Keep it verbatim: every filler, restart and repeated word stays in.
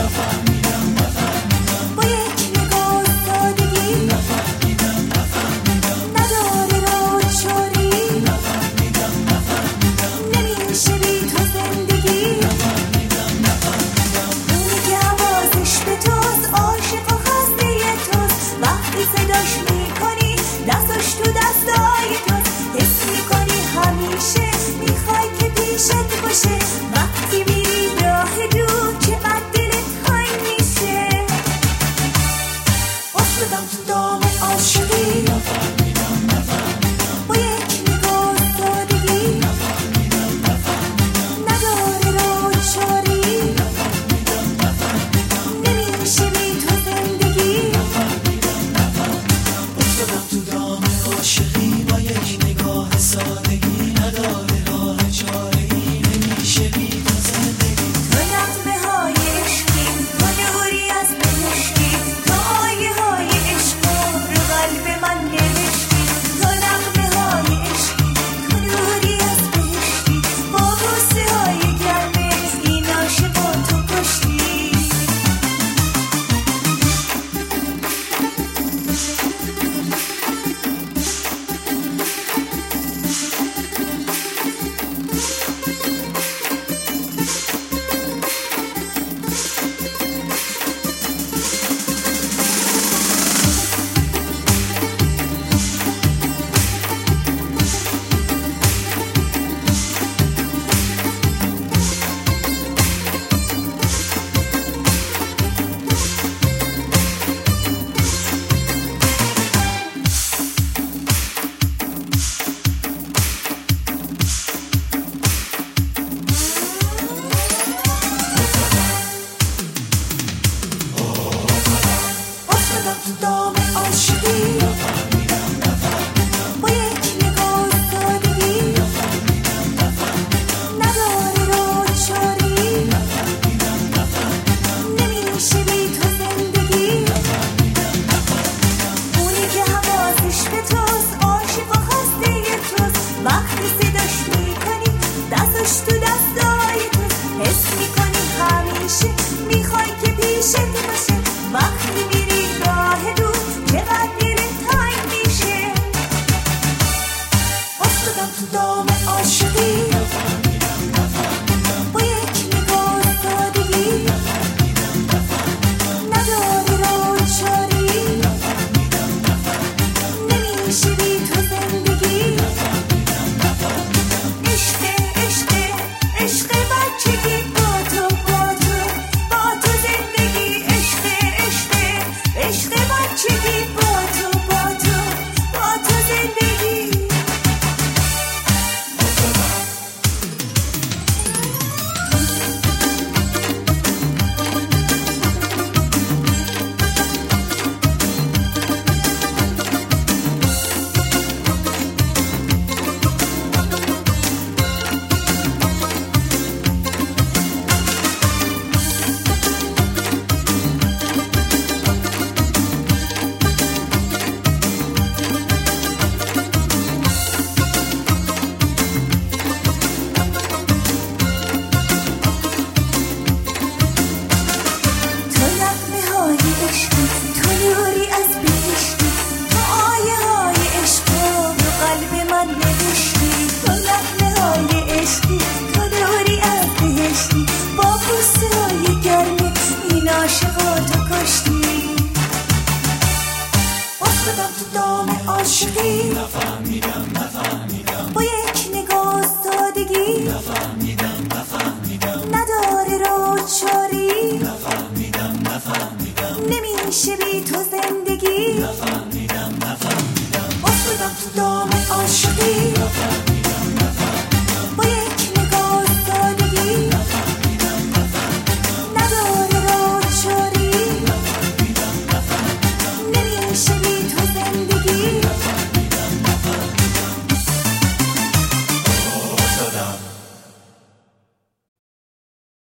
با یک نگاه سادگی نداره راه چاری، نمیشه بی تو زندگی. اونی که حواسش به توست، عاشق و خسته توست، وقتی صداش میکنی دستاش تو دستای توست، حس میکنی همیشه میخوای که پیشت باشه. وقتی میری راه دور چقدر دلت تنگ میشه. افتادم تو دام عاشقی با یک نگاه سادگی نداره راه چاری، نمیشه بی تو زندگی. افتادم تو دام عاشقی با یک نگاه سادگی نداره راه چاره‌ای، نمیشه بی تو زندگی. تو نغمه های عشقی، تو نوری از بهشتی، تو آیه های عشق رو قلب من نوشتی. تو نغمه های عشقی، تو نوری از بهشتی، با بوسه های گرمه این عاشقا تو کشتی. افتادم تو دام عاشقی با یک نگاه سادگی نداره راه چاری، نمیشه بی تو زندگی. اونی که حواسش به توست، عاشق و خسته توست، وقتی صداش میکنی دستاش تو دستای توست، حس میکنی همیشه میخوای که پیشت باشه. وقتی میری راه دور چقدر دلت تنگ میشه. افتادم تو دام عاشقی با یک نگاه سادگی نداره راه چاری، نمیشه بی تو زندگی. عشق عشق عشق بچگی با تو با تو با تو زندگی. عشق عشق عشق بچگی با تو با تو با تو زندگی. تو نغمه های عشقی، تو نوری از بهشتی، تو آیه های عشق رو قلب من نوشتی. تو نغمه های عشقی، تو نوری از بهشتی، با بوسه های گرمه این عاشقا تو کشتی. افتادم تو دام عاشقی نفهمیدم نفهمیدم با یک نگاه سادگی نفهمیدم نفهمیدم نداره راه چاری، نفهمیدم نفهمیدم نمیشه بی تو زندگی. نفهمیدم نفهمیدم افتادم تو دام عاشقی با یک نگاه سادگی نداره راه چاری، نمیشه